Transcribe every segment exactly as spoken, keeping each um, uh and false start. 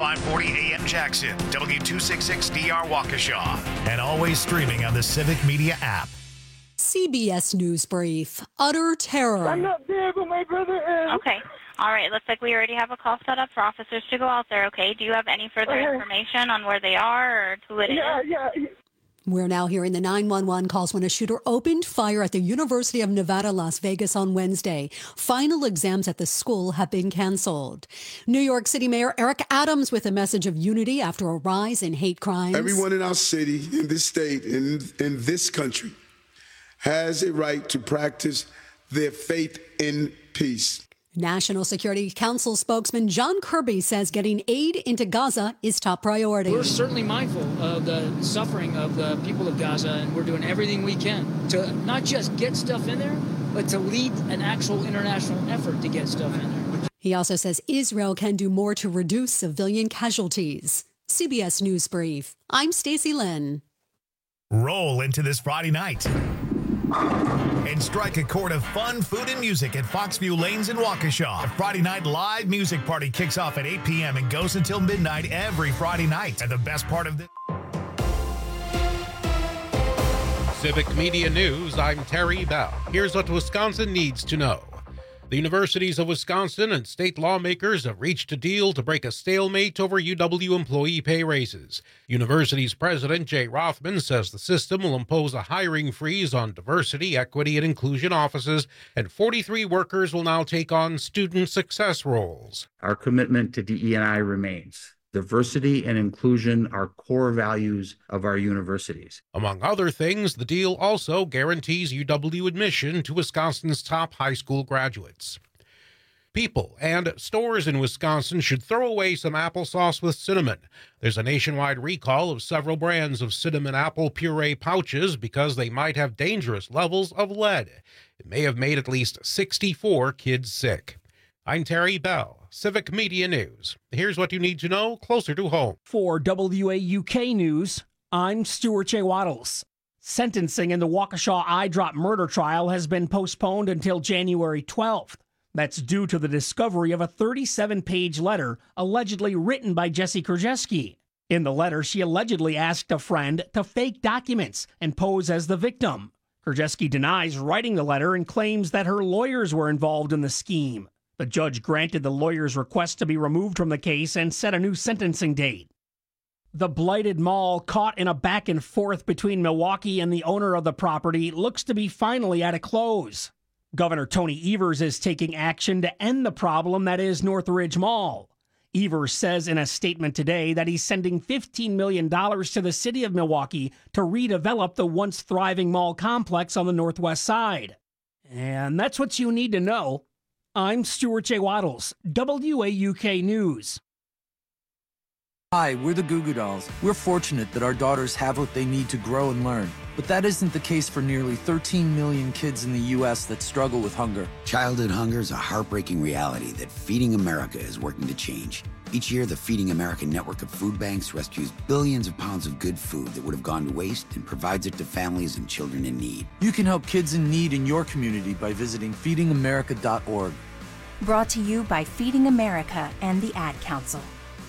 five forty A M Jackson, W two sixty-six D R Waukesha, and always streaming on the Civic Media app. C B S News Brief. Utter terror. I'm not there, but my brother is. Okay. All right. Looks like we already have a call set up for officers to go out there, okay? Do you have any further Okay. information on where they are or who it Yeah, is? yeah, yeah. We're now hearing the nine one one calls when a shooter opened fire at the University of Nevada, Las Vegas on Wednesday. Final exams at the school have been canceled. New York City Mayor Eric Adams with a message of unity after a rise in hate crimes. Everyone in our city, in this state, in, in this country, has a right to practice their faith in peace. National Security Council spokesman John Kirby says getting aid into Gaza is top priority. We're certainly mindful of the suffering of the people of Gaza, and we're doing everything we can to not just get stuff in there, but to lead an actual international effort to get stuff in there. He also says Israel can do more to reduce civilian casualties. C B S News Brief. I'm Stacey Lynn. Roll into this Friday night and strike a chord of fun, food, and music at Foxview Lanes in Waukesha. The Friday night live music party kicks off at eight p.m. and goes until midnight every Friday night. And the best part of this... Civic Media News, I'm Terry Bell. Here's what Wisconsin needs to know. The universities of Wisconsin and state lawmakers have reached a deal to break a stalemate over U W employee pay raises. University's president, Jay Rothman, says the system will impose a hiring freeze on diversity, equity, and inclusion offices, and forty-three workers will now take on student success roles. Our commitment to D E and I remains. Diversity and inclusion are core values of our universities. Among other things, the deal also guarantees U W admission to Wisconsin's top high school graduates. People and stores in Wisconsin should throw away some applesauce with cinnamon. There's a nationwide recall of several brands of cinnamon apple puree pouches because they might have dangerous levels of lead. It may have made at least sixty-four kids sick. I'm Terry Bell, Civic Media News. Here's what you need to know closer to home. For W A U K News, I'm Stuart J. Waddles. Sentencing in the Waukesha eye drop murder trial has been postponed until January twelfth. That's due to the discovery of a thirty-seven page letter allegedly written by Jessie Krajewski. In the letter, she allegedly asked a friend to fake documents and pose as the victim. Krajewski denies writing the letter and claims that her lawyers were involved in the scheme. The judge granted the lawyer's request to be removed from the case and set a new sentencing date. The blighted mall, caught in a back and forth between Milwaukee and the owner of the property, looks to be finally at a close. Governor Tony Evers is taking action to end the problem that is Northridge Mall. Evers says in a statement today that he's sending fifteen million dollars to the city of Milwaukee to redevelop the once thriving mall complex on the northwest side. And that's what you need to know. I'm Stuart J. Waddles, W A U K News. Hi, we're the Goo Goo Dolls. We're fortunate that our daughters have what they need to grow and learn. But that isn't the case for nearly thirteen million kids in the U S that struggle with hunger. Childhood hunger is a heartbreaking reality that Feeding America is working to change. Each year, the Feeding America network of food banks rescues billions of pounds of good food that would have gone to waste and provides it to families and children in need. You can help kids in need in your community by visiting feeding america dot org. Brought to you by Feeding America and the Ad Council.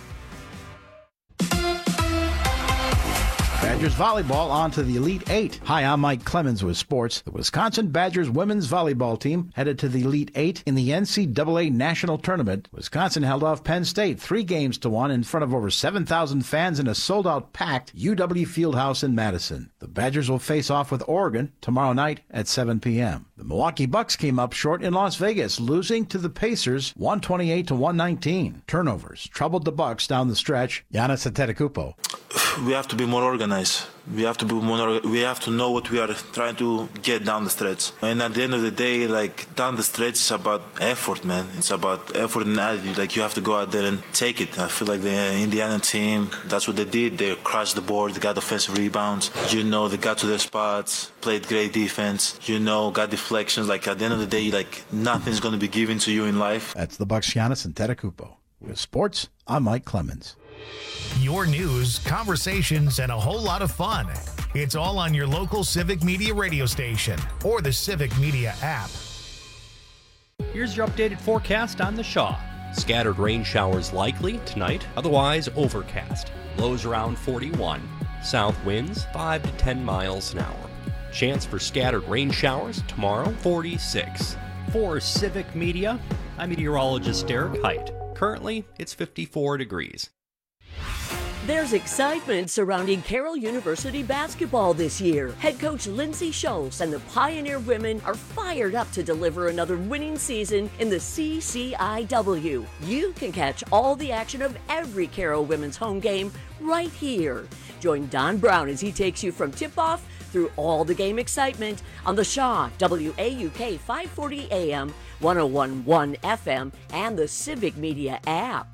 Badgers volleyball on to the Elite Eight. Hi, I'm Mike Clemens with sports. The Wisconsin Badgers women's volleyball team headed to the Elite Eight in the N C double A National Tournament. Wisconsin held off Penn State three games to one in front of over seven thousand fans in a sold-out packed U W Fieldhouse in Madison. The Badgers will face off with Oregon tomorrow night at seven p.m. The Milwaukee Bucks came up short in Las Vegas, losing to the Pacers one twenty-eight to one nineteen. Turnovers troubled the Bucks down the stretch. Giannis Antetokounmpo. We have to be more organized. We have to be more. We have to know what we are trying to get down the stretch. And at the end of the day, like down the stretch, it's about effort, man. It's about effort and attitude. Like you have to go out there and take it. I feel like the Indiana team, that's what they did. They crushed the board. They got offensive rebounds. You know, they got to their spots, played great defense. You know, got deflections. Like at the end of the day, like nothing's going to be given to you in life. That's the Bucks, Giannis Antetokounmpo. With sports, I'm Mike Clemens. Your news, conversations, and a whole lot of fun. It's all on your local Civic Media radio station or the Civic Media app. Here's your updated forecast on the Shaw. Scattered rain showers likely tonight, otherwise overcast. Lows around forty-one. South winds five to ten miles an hour. Chance for scattered rain showers tomorrow, forty-six. For Civic Media, I'm meteorologist Derek Height. Currently, it's fifty-four degrees. There's excitement surrounding Carroll University basketball this year. Head coach Lindsay Schultz and the Pioneer women are fired up to deliver another winning season in the C C I W. You can catch all the action of every Carroll women's home game right here. Join Don Brown as he takes you from tip-off through all the game excitement on the Shaw, W A U K five forty A M, one oh one point one F M, and the Civic Media app.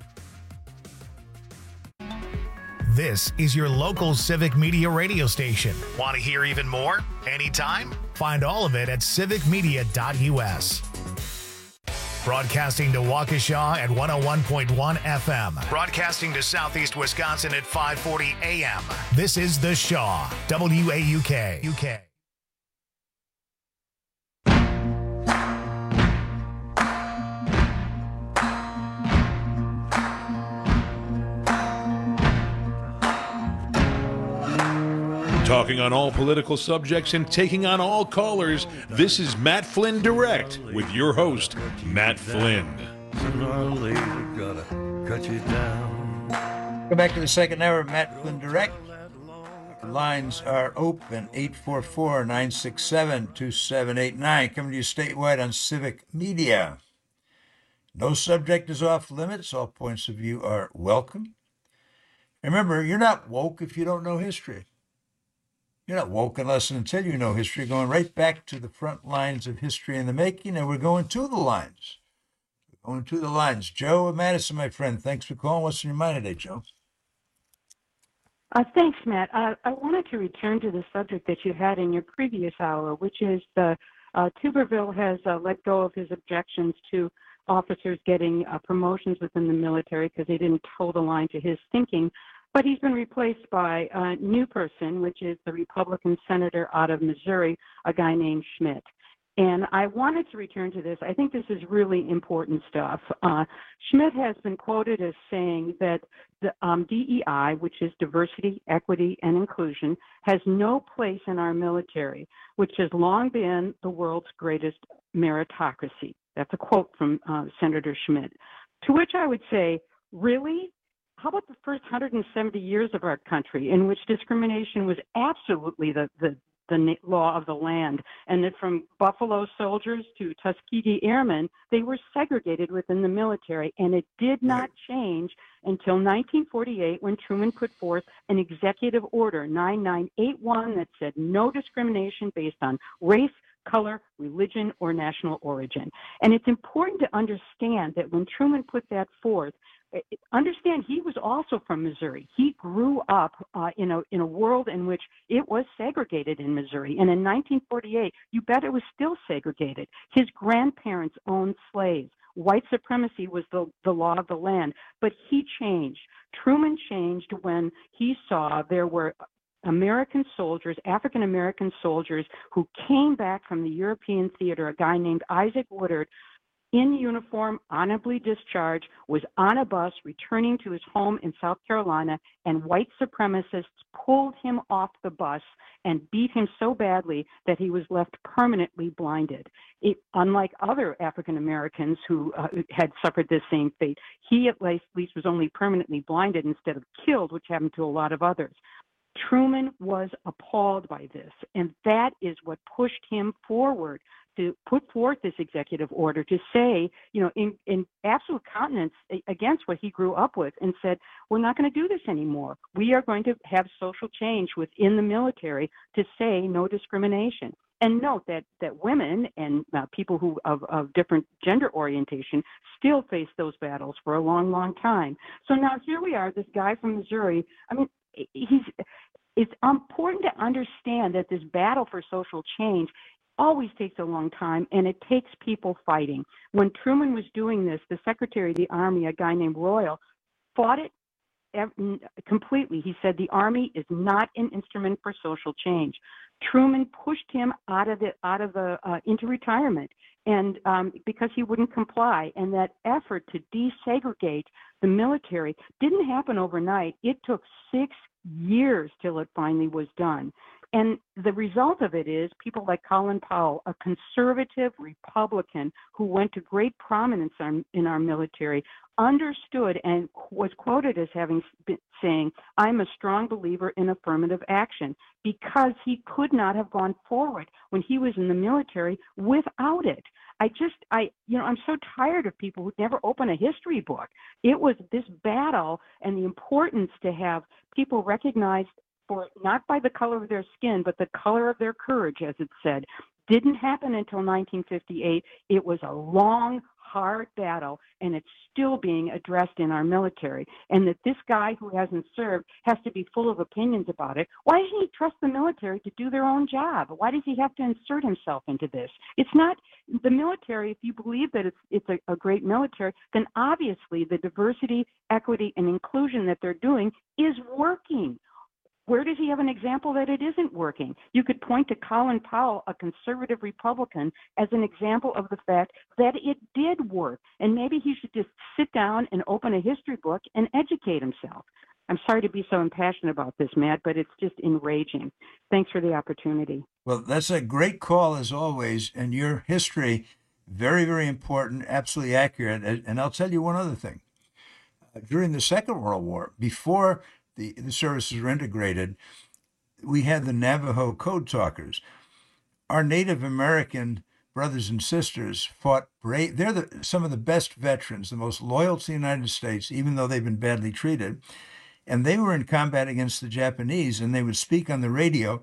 This is your local Civic Media radio station. Want to hear even more? Anytime? Find all of it at civic media dot U S. Broadcasting to Waukesha at one oh one point one F M. Broadcasting to Southeast Wisconsin at five forty A M. This is The Shaw, W A U K. U K. Talking on all political subjects and taking on all callers, this is Matt Flynn Direct with your host, Matt Flynn. Go back to the second hour of Matt Flynn Direct. Our lines are open, eight four four, nine six seven, two seven eight nine. Coming to you statewide on Civic Media. No subject is off limits. All points of view are welcome. Remember, you're not woke if you don't know history. You're not woke unless and until you know history. Going right back to the front lines of history in the making, and we're going to the lines. We're going to the lines. Joe of Madison, my friend, thanks for calling. What's in your mind today, Joe? Uh, thanks, Matt. Uh, I wanted to return to the subject that you had in your previous hour, which is the uh, Tuberville has uh, let go of his objections to officers getting uh, promotions within the military because they didn't toe the line to his thinking. But he's been replaced by a new person, which is the Republican senator out of Missouri, a guy named Schmidt. And I wanted to return to this. I think this is really important stuff. Uh, Schmidt has been quoted as saying that the um, D E I, which is diversity, equity, and inclusion, has no place in our military, which has long been the world's greatest meritocracy. That's a quote from uh, Senator Schmidt. To which I would say, really? How about the first one hundred seventy years of our country in which discrimination was absolutely the, the, the law of the land, and that from Buffalo soldiers to Tuskegee Airmen, they were segregated within the military, and it did not change until nineteen forty-eight when Truman put forth an executive order, nine nine eight one, that said no discrimination based on race, color, religion, or national origin. And it's important to understand that when Truman put that forth, understand he was also from Missouri. He grew up uh, in a in a world in which it was segregated in Missouri. And in nineteen forty-eight, you bet it was still segregated. His grandparents owned slaves. White supremacy was the, the law of the land. But he changed. Truman changed when he saw there were American soldiers, African American soldiers, who came back from the European theater, a guy named Isaac Woodard, in uniform, honorably discharged, was on a bus returning to his home in South Carolina, and white supremacists pulled him off the bus and beat him so badly that he was left permanently blinded. It, unlike other African Americans who uh, had suffered this same fate, he at least, at least was only permanently blinded instead of killed, which happened to a lot of others. Truman was appalled by this, and that is what pushed him forward to put forth this executive order to say, you know, in, in absolute countenance against what he grew up with, and said, we're not going to do this anymore. We are going to have social change within the military to say no discrimination. And note that, that women and uh, people who of, of different gender orientation still face those battles for a long, long time. So now here we are, this guy from Missouri. I mean, he's it's important to understand that this battle for social change always takes a long time, and it takes people fighting. When Truman was doing this, the Secretary of the Army, a guy named Royal, fought it completely. He said the Army is not an instrument for social change. Truman pushed him out of the out of the uh, into retirement. and um, because he wouldn't comply. And that effort to desegregate the military didn't happen overnight. It took six years till it finally was done. And the result of it is people like Colin Powell, a conservative Republican who went to great prominence in our military, understood and was quoted as having been saying, "I'm a strong believer in affirmative action," because he could not have gone forward when he was in the military without it. I just, I, you know, I'm so tired of people who never open a history book. It was this battle and the importance to have people recognized for not by the color of their skin, but the color of their courage, as it said, didn't happen until nineteen fifty-eight. It was a long, hard battle, and it's still being addressed in our military. And that this guy who hasn't served has to be full of opinions about it. Why doesn't he trust the military to do their own job? Why does he have to insert himself into this? It's not the military. If you believe that it's it's a, a great military, then obviously the diversity, equity, and inclusion that they're doing is working. Where does he have an example that it isn't working? You could point to Colin Powell, a conservative Republican, as an example of the fact that it did work. And maybe he should just sit down and open a history book and educate himself. I'm sorry to be so impassioned about this, Matt, but it's just enraging. Thanks for the opportunity. Well, that's a great call, as always. And your history, very, very important, absolutely accurate. And I'll tell you one other thing. During the Second World War, before The, the services were integrated, we had the Navajo Code Talkers. Our Native American brothers and sisters fought brave. They're the, some of the best veterans, the most loyal to the United States, even though they've been badly treated. And they were in combat against the Japanese, and they would speak on the radio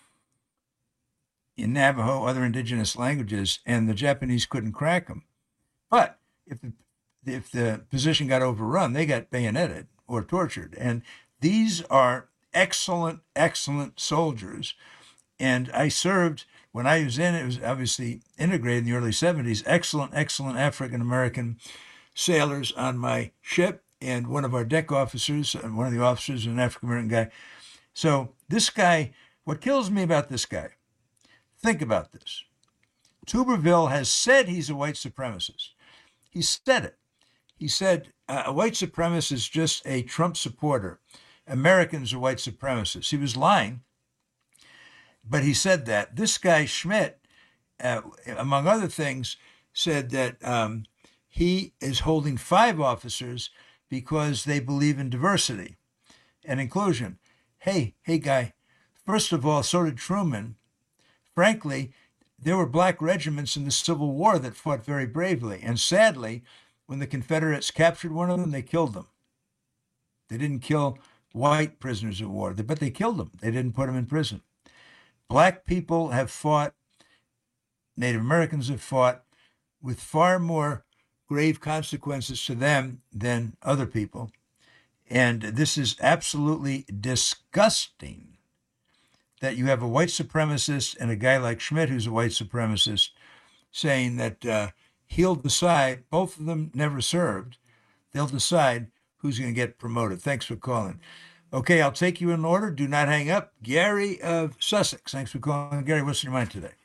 in Navajo, other indigenous languages, and the Japanese couldn't crack them. But if the, if the position got overrun, they got bayoneted or tortured. And these are excellent, excellent soldiers. And I served, when I was in, it was obviously integrated in the early seventies, excellent, excellent African-American sailors on my ship. And one of our deck officers, and one of the officers, an African-American guy. So this guy, what kills me about this guy, think about this. Tuberville has said he's a white supremacist. He said it. He said uh, a white supremacist is just a Trump supporter. Americans are white supremacists. He was lying, but he said that. This guy, Schmidt, uh, among other things, said that um, he is holding five officers because they believe in diversity and inclusion. Hey, hey, guy, first of all, so did Truman. Frankly, there were black regiments in the Civil War that fought very bravely, and sadly, when the Confederates captured one of them, they killed them. They didn't kill white prisoners of war, but they killed them. They didn't put them in prison. Black people have fought, Native Americans have fought with far more grave consequences to them than other people. And this is absolutely disgusting that you have a white supremacist and a guy like Schmidt, who's a white supremacist, saying that uh, he'll decide, both of them never served, they'll decide who's going to get promoted. Thanks for calling. Okay, I'll take you in order. Do not hang up. Gary of Sussex. Thanks for calling. Gary, what's in your mind today?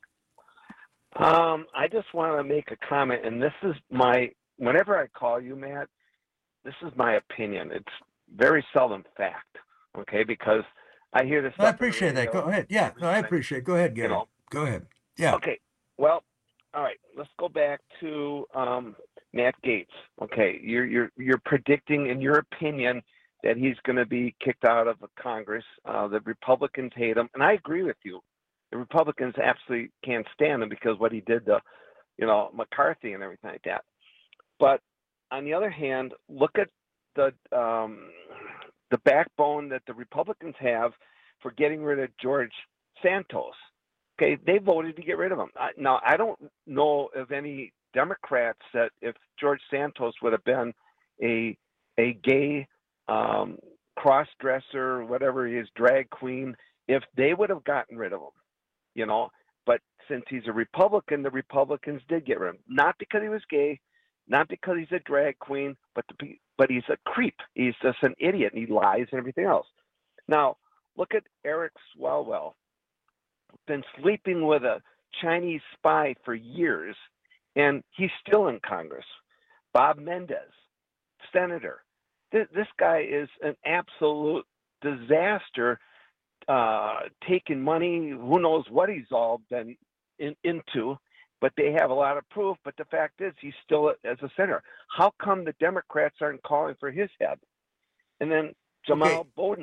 Um, I just want to make a comment, and this is my, whenever I call you, Matt, this is my opinion. It's very seldom fact, okay, because I hear this. Well, I appreciate that. Go ahead. Yeah, no, I appreciate it. Go ahead, Gary. You know, Go ahead. Yeah. Okay, well, all right, let's go back to um, Matt Gaetz. Okay, you're, you're, you're predicting, in your opinion, that he's going to be kicked out of Congress. Uh, the Republicans hate him, and I agree with you. The Republicans absolutely can't stand him because what he did to, you know, McCarthy and everything like that. But on the other hand, look at the um, the backbone that the Republicans have for getting rid of George Santos. Okay, they voted to get rid of him. I, now, I don't know of any Democrats that if George Santos would have been a a gay um, cross-dresser, whatever he is, drag queen, if they would have gotten rid of him. You know, but since he's a Republican, the Republicans did get rid of him. Not because he was gay, not because he's a drag queen, but the, but he's a creep. He's just an idiot, and he lies and everything else. Now, look at Eric Swalwell. Been sleeping with a Chinese spy for years, and he's still in Congress. Bob Mendez, senator. This, this guy is an absolute disaster, uh, taking money, who knows what he's all been in, into, but they have a lot of proof. But the fact is, he's still as a senator. How come the Democrats aren't calling for his head? And then Jamal Okay. Bowden.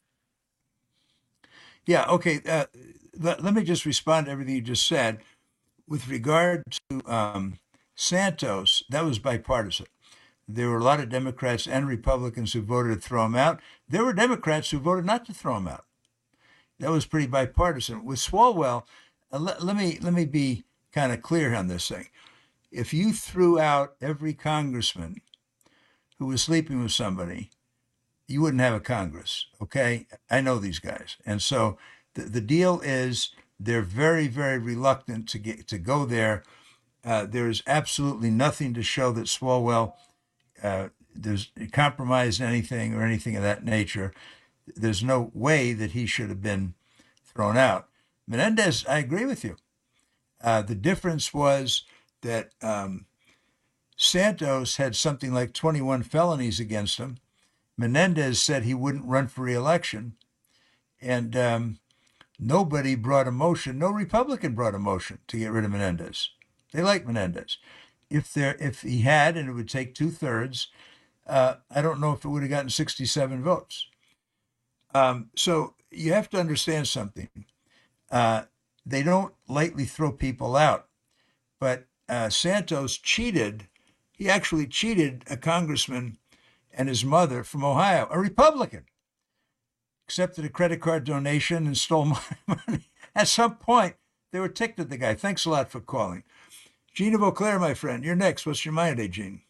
Yeah, okay. Uh, let, let me just respond to everything you just said. With regard to um, Santos, that was bipartisan. There were a lot of Democrats and Republicans who voted to throw him out. There were Democrats who voted not to throw him out. That was pretty bipartisan. With Swalwell, uh, let, let me let me be kind of clear on this thing. If you threw out every congressman who was sleeping with somebody, you wouldn't have a Congress, okay? I know these guys. And so the, the deal is they're very, very reluctant to get to go there. Uh, there's absolutely nothing to show that Swalwell uh, there's compromised anything or anything of that nature. There's no way that he should have been thrown out. Menendez, I agree with you. Uh, the difference was that um, Santos had something like twenty-one felonies against him. Menendez said he wouldn't run for re-election, and um, nobody brought a motion. No Republican brought a motion to get rid of Menendez. They like Menendez. If there, if he had, and it would take two thirds, uh, I don't know if it would have gotten sixty-seven votes. Um, so you have to understand something. Uh, they don't lightly throw people out, but uh, Santos cheated. He actually cheated a congressman and his mother from Ohio, a Republican, accepted a credit card donation and stole money. At some point, they were ticked at the guy. Thanks a lot for calling. Gene of Eau Claire, my friend, you're next. What's your mind today, Gene?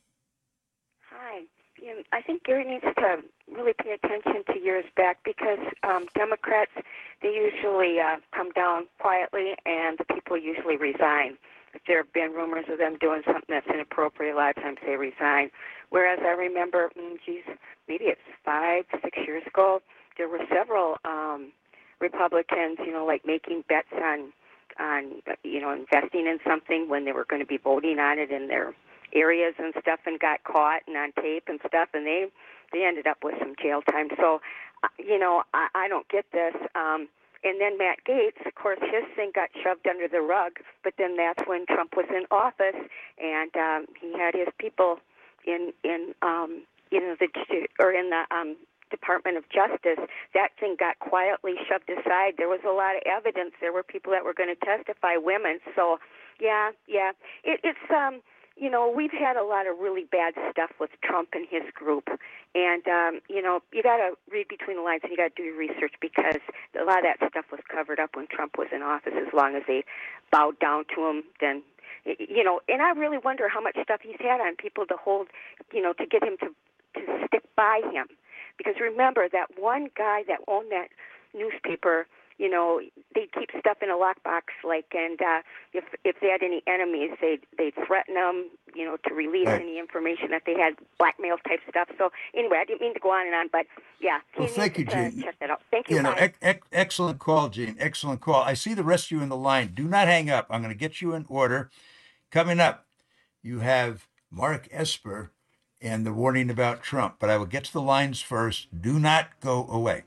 Hi. You know, I think Gary needs to really pay attention to years back because um, Democrats, they usually uh, come down quietly and the people usually resign. If there have been rumors of them doing something that's inappropriate, a lot of times they resign. Whereas I remember, mm, geez, maybe it's five, six years ago, there were several um, Republicans, you know, like making bets on, on, you know, investing in something when they were going to be voting on it in their areas and stuff, and got caught and on tape and stuff, and they they ended up with some jail time. So, uh, you know, I, I don't get this. Um, And then Matt Gaetz, of course, his thing got shoved under the rug, but then that's when Trump was in office, and um, he had his people in in um, you know the or in the um, Department of Justice. That thing got quietly shoved aside. There was a lot of evidence. There were people that were going to testify, women. So, yeah, yeah, it, it's um. You know, we've had a lot of really bad stuff with Trump and his group. And, um, you know, you got to read between the lines and you got to do your research because a lot of that stuff was covered up when Trump was in office. As long as they bowed down to him, then, you know, and I really wonder how much stuff he's had on people to hold, you know, to get him to, to stick by him. Because remember, that one guy that owned that newspaper, you know, they'd keep stuff in a lockbox, like, and uh, if if they had any enemies, they'd, they'd threaten them, you know, to release Right. any information that they had, blackmail type stuff. So anyway, I didn't mean to go on and on, but yeah. Well, he thank you, needs to Gene. Check that out. Thank you. You know, Bye. ec- ec- excellent call, Gene. Excellent call. I see the rest of you in the line. Do not hang up. I'm going to get you in order. Coming up, you have Mark Esper and the warning about Trump, but I will get to the lines first. Do not go away.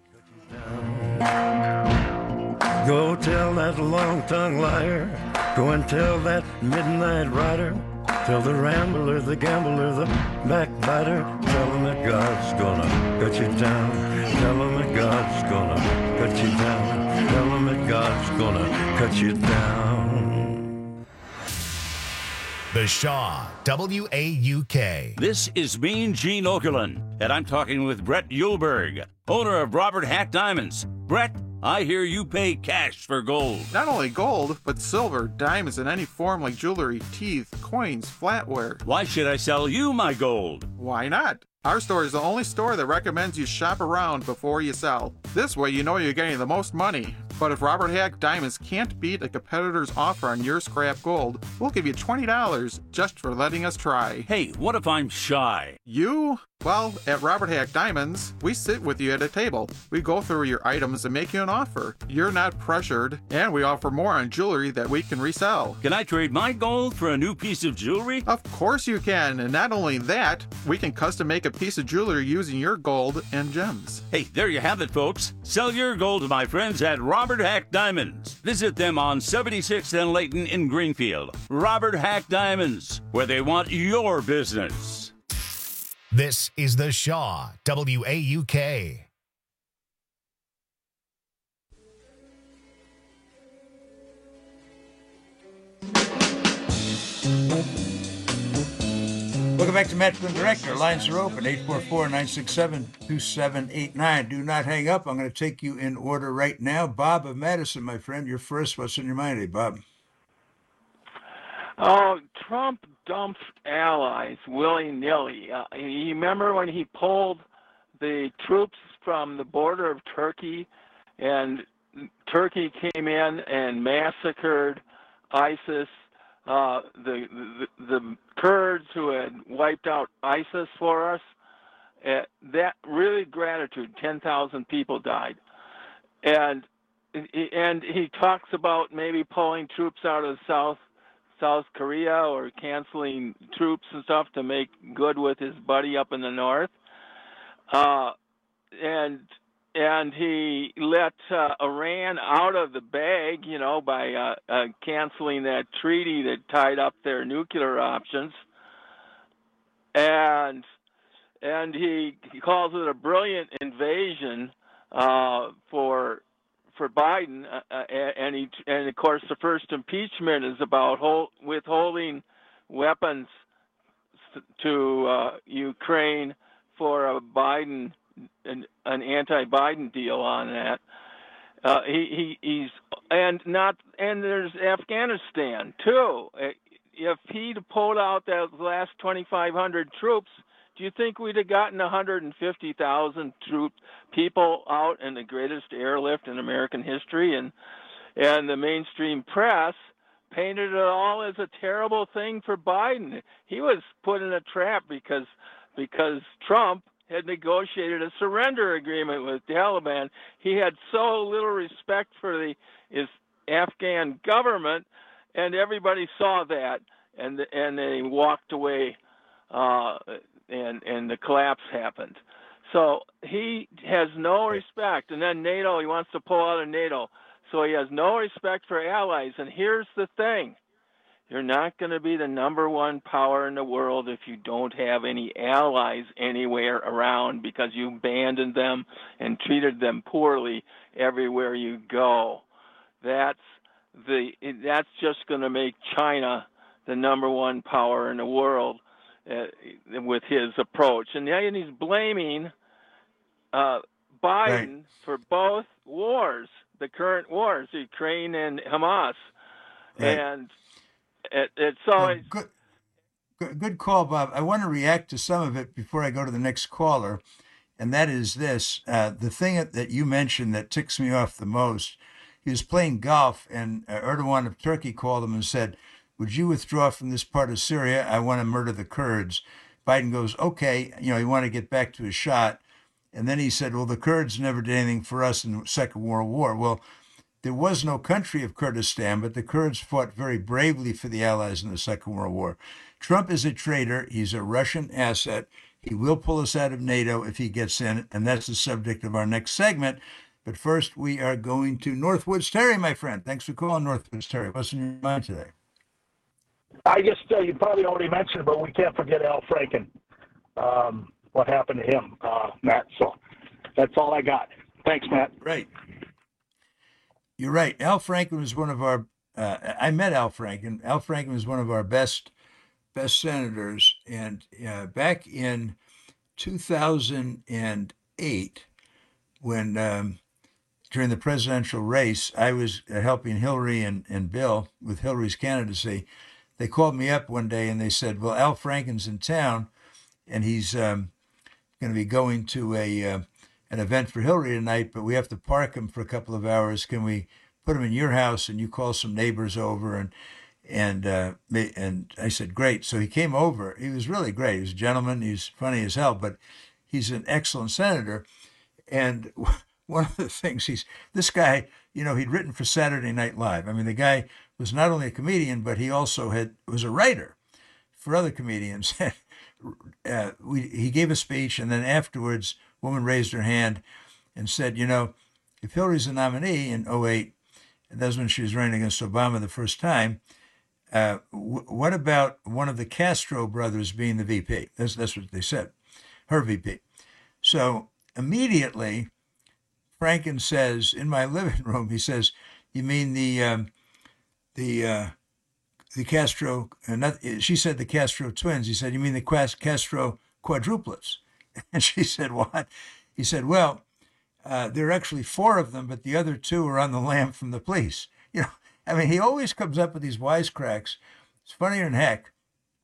Go tell that long-tongued liar. Go and tell that midnight rider. Tell the rambler, the gambler, the backbiter. Tell him that God's gonna cut you down. Tell him that God's gonna cut you down. Tell him that God's gonna cut you down. The Shaw, W A U K. This is Mean Gene Okerlund, and I'm talking with Brett Yulberg, owner of Robert Hack Diamonds. Brett, I hear you pay cash for gold. Not only gold, but silver, diamonds in any form like jewelry, teeth, coins, flatware. Why should I sell you my gold? Why not? Our store is the only store that recommends you shop around before you sell. This way you know you're getting the most money. But if Robert Hack Diamonds can't beat a competitor's offer on your scrap gold, we'll give you twenty dollars just for letting us try. Hey, what if I'm shy? You? Well, at Robert Hack Diamonds, we sit with you at a table. We go through your items and make you an offer. You're not pressured, and we offer more on jewelry that we can resell. Can I trade my gold for a new piece of jewelry? Of course you can, and not only that, we can custom make a piece of jewelry using your gold and gems. Hey, there you have it, folks. Sell your gold to my friends at Robert Hack Diamonds. Visit them on seventy-sixth and Layton in Greenfield. Robert Hack Diamonds, where they want your business. This is The Shaw, W A U K. Welcome back to Matt Flynn Direct. Our lines are open, eight four four, nine six seven, two seven eight nine. Do not hang up. I'm going to take you in order right now. Bob of Madison, my friend, you're first. What's in your mind today, Bob? Oh, Trump dumps allies willy-nilly. Uh, you remember when he pulled the troops from the border of Turkey, and Turkey came in and massacred ISIS, uh, the, the the Kurds who had wiped out ISIS for us? Uh, that really gratitude. ten thousand people died, and and he talks about maybe pulling troops out of the South. South Korea or canceling troops and stuff to make good with his buddy up in the north. Uh, and and he let uh, Iran out of the bag, you know, by uh, uh, canceling that treaty that tied up their nuclear options. And and he, he calls it a brilliant invasion uh, for for Biden, uh, and he, and of course the first impeachment is about hold, withholding weapons to uh, Ukraine for a Biden, an, an anti-Biden deal on that. Uh, he, he he's and not and there's Afghanistan too. If he'd pulled out those last twenty-five hundred troops, do you think we'd have gotten one hundred fifty thousand troop people out in the greatest airlift in American history? And and the mainstream press painted it all as a terrible thing for Biden. He was put in a trap because because Trump had negotiated a surrender agreement with the Taliban. He had so little respect for the his Afghan government, and everybody saw that, and and they walked away. Uh, and and the collapse happened. So he has no respect. And then NATO, he wants to pull out of NATO. So he has no respect for allies. And here's the thing. You're not going to be the number one power in the world if you don't have any allies anywhere around, because you abandoned them and treated them poorly everywhere you go. That's the that's just going to make China the number one power in the world. Uh, with his approach, and then he's blaming uh, Biden right. for both wars, the current wars, Ukraine and Hamas, right. and it, it's always well, good, good call, Bob. I want to react to some of it before I go to the next caller, and that is this: uh, the thing that you mentioned that ticks me off the most. He was playing golf, and uh, Erdogan of Turkey called him and said, "Would you withdraw from this part of Syria? I want to murder the Kurds." Biden goes, "Okay," you know, he wanted to get back to his shot. And then he said, "Well, the Kurds never did anything for us in the Second World War." Well, there was no country of Kurdistan, but the Kurds fought very bravely for the Allies in the Second World War. Trump is a traitor. He's a Russian asset. He will pull us out of NATO if he gets in, and that's the subject of our next segment. But first, we are going to Northwoods Terry, my friend. Thanks for calling, Northwoods Terry. What's in your mind today? I guess uh, you probably already mentioned it, but we can't forget Al Franken. Um, what happened to him, uh, Matt? So that's all I got. Thanks, Matt. Right. You're right. Al Franken was one of our. Uh, I met Al Franken. Al Franken was one of our best best senators, and uh, back in two thousand eight, when um, during the presidential race, I was helping Hillary and, and Bill with Hillary's candidacy. They called me up one day and they said, "Well, Al Franken's in town, and he's um, going to be going to a uh, an event for Hillary tonight, but we have to park him for a couple of hours. Can we put him in your house and you call some neighbors over?" And And uh, and I said, great. So he came over. He was really great. He was a gentleman. He's funny as hell, but he's an excellent senator. And one of the things he's, this guy, you know, he'd written for Saturday Night Live. I mean, the guy was not only a comedian, but he also had was a writer for other comedians. uh, we, he gave a speech, and then afterwards, a woman raised her hand and said, you know, if Hillary's a nominee in oh eight, and that's when she was running against Obama the first time, Uh, w- what about one of the Castro brothers being the V P? That's that's what they said, her V P. So immediately, Franken says, in my living room, he says, "You mean the um, the uh, the Castro?" Uh, not, she said the Castro twins. He said, "You mean the Castro quadruplets?" And she said, "What?" He said, "Well, uh, there are actually four of them, but the other two are on the lam from the police." You know. I mean, he always comes up with these wisecracks. It's funnier than heck.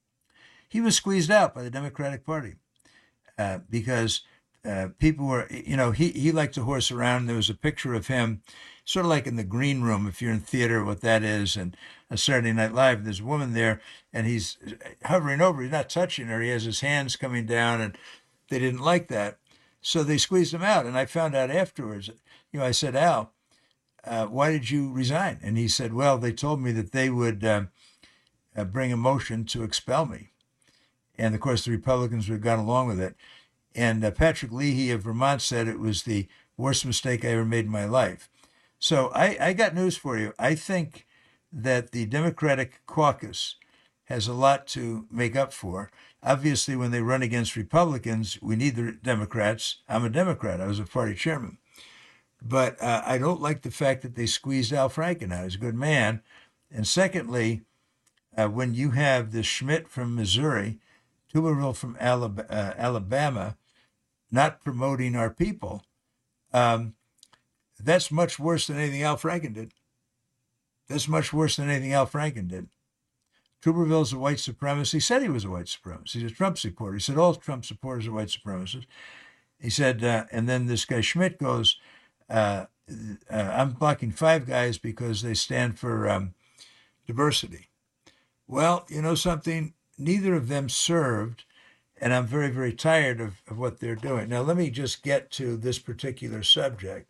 He was squeezed out by the Democratic Party uh, because uh, people were, you know, he, he liked to horse around. There was a picture of him sort of like in the green room, if you're in theater, what that is, and a Saturday Night Live. There's a woman there, and he's hovering over. He's not touching her. He has his hands coming down, and they didn't like that. So they squeezed him out. And I found out afterwards, you know, I said, Al, Uh, why did you resign? And he said, well, they told me that they would uh, uh, bring a motion to expel me. And of course, the Republicans would have gone along with it. And uh, Patrick Leahy of Vermont said it was the worst mistake I ever made in my life. So I, I got news for you. I think that the Democratic caucus has a lot to make up for. Obviously, when they run against Republicans, we need the Democrats. I'm a Democrat. I was a party chairman. But uh, I don't like the fact that they squeezed Al Franken out. He's a good man. And secondly, uh, when you have the Schmidt from Missouri, Tuberville from Alabama, uh, Alabama not promoting our people, um, that's much worse than anything Al Franken did. That's much worse than anything Al Franken did. Tuberville's a white supremacist. He said he was a white supremacist. He's a Trump supporter. He said all Trump supporters are white supremacists. He said, uh, and then this guy Schmidt goes, Uh, uh, I'm blocking five guys because they stand for um, diversity. Well, you know something? Neither of them served, and I'm very, very tired of, of what they're doing. Now, let me just get to this particular subject.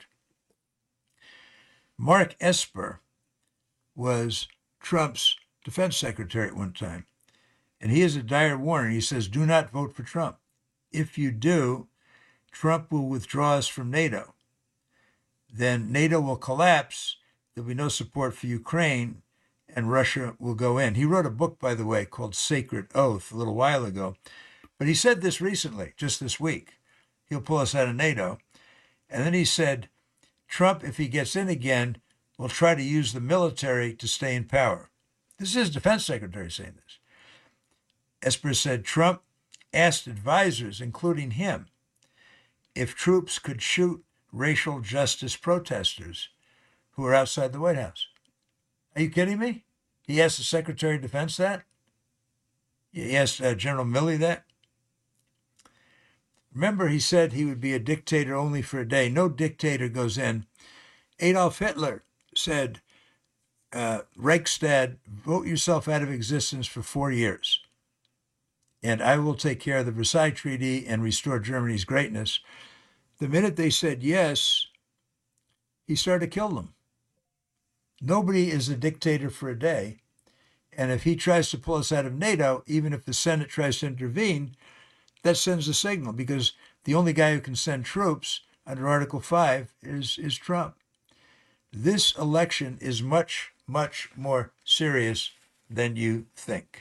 Mark Esper was Trump's defense secretary at one time, and he is a dire warning. He says, do not vote for Trump. If you do, Trump will withdraw us from NATO. Then NATO will collapse, there'll be no support for Ukraine, and Russia will go in. He wrote a book, by the way, called Sacred Oath a little while ago. But he said this recently, just this week. He'll pull us out of NATO. And then he said, Trump, if he gets in again, will try to use the military to stay in power. This is his defense secretary saying this. Esper said Trump asked advisors, including him, if troops could shoot racial justice protesters who are outside the White House. Are you kidding me? He asked the Secretary of Defense that? He asked uh, General Milley that? Remember, he said he would be a dictator only for a day. No dictator goes in. Adolf Hitler said, uh, Reichstag, vote yourself out of existence for four years, and I will take care of the Versailles Treaty and restore Germany's greatness. The minute they said yes, he started to kill them. Nobody is a dictator for a day. And if he tries to pull us out of NATO, even if the Senate tries to intervene, that sends a signal, because the only guy who can send troops under Article five is, is Trump. This election is much, much more serious than you think.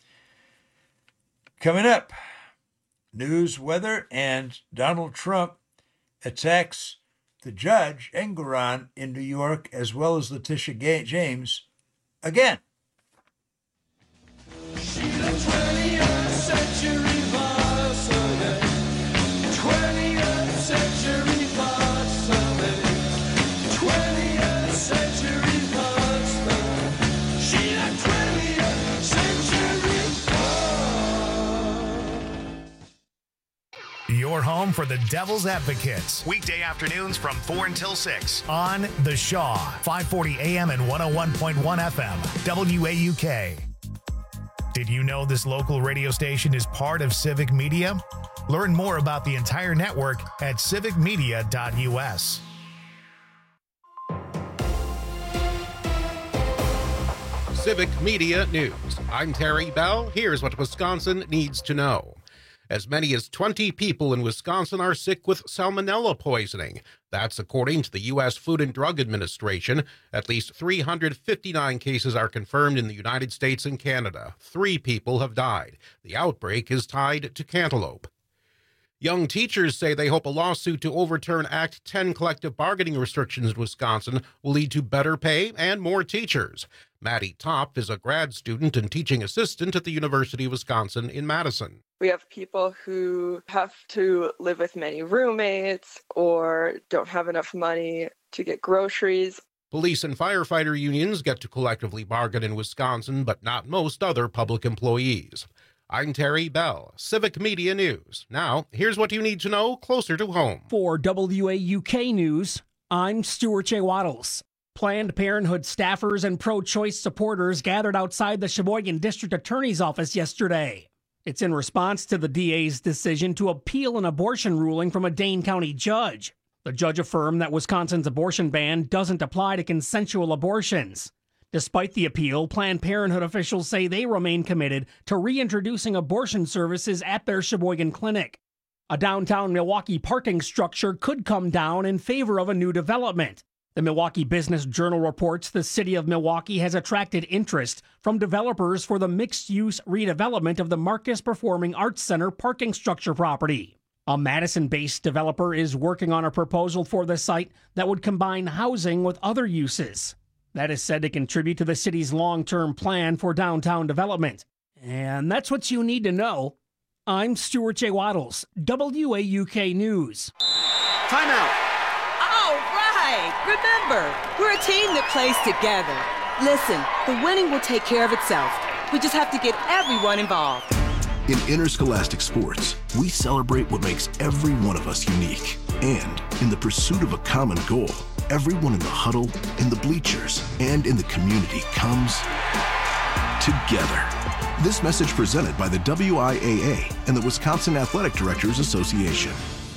Coming up, news, weather, and Donald Trump attacks the judge, Engoron, in New York, as well as Letitia James, again. She the twentieth century boss of it. twentieth century boss of it. twentieth century boss of it. She the twentieth century boss. Your home for for the Devil's Advocates. Weekday afternoons from four until six on The Shaw, five forty A M and one oh one point one F M, W A U K. Did you know this local radio station is part of Civic Media? Learn more about the entire network at civic media dot U S. Civic Media News. I'm Terry Bell. Here's what Wisconsin needs to know. As many as twenty people in Wisconsin are sick with salmonella poisoning. That's according to the U S Food and Drug Administration. At least three hundred fifty-nine cases are confirmed in the United States and Canada. Three people have died. The outbreak is tied to cantaloupe. Young teachers say they hope a lawsuit to overturn Act ten collective bargaining restrictions in Wisconsin will lead to better pay and more teachers. Maddie Topp is a grad student and teaching assistant at the University of Wisconsin in Madison. We have people who have to live with many roommates or don't have enough money to get groceries. Police and firefighter unions get to collectively bargain in Wisconsin, but not most other public employees. I'm Terry Bell, Civic Media News. Now, here's what you need to know closer to home. For W A U K News, I'm Stuart J. Waddles. Planned Parenthood staffers and pro-choice supporters gathered outside the Sheboygan District Attorney's office yesterday. It's in response to the D A's decision to appeal an abortion ruling from a Dane County judge. The judge affirmed that Wisconsin's abortion ban doesn't apply to consensual abortions. Despite the appeal, Planned Parenthood officials say they remain committed to reintroducing abortion services at their Sheboygan clinic. A downtown Milwaukee parking structure could come down in favor of a new development. The Milwaukee Business Journal reports the city of Milwaukee has attracted interest from developers for the mixed-use redevelopment of the Marcus Performing Arts Center parking structure property. A Madison-based developer is working on a proposal for the site that would combine housing with other uses. That is said to contribute to the city's long-term plan for downtown development. And that's what you need to know. I'm Stuart J. Waddles, W A U K News. Timeout. Remember, we're a team that plays together. Listen, the winning will take care of itself. We just have to get everyone involved. In interscholastic sports, we celebrate what makes every one of us unique. And in the pursuit of a common goal, everyone in the huddle, in the bleachers, and in the community comes together. This message presented by the W I A A and the Wisconsin Athletic Directors Association.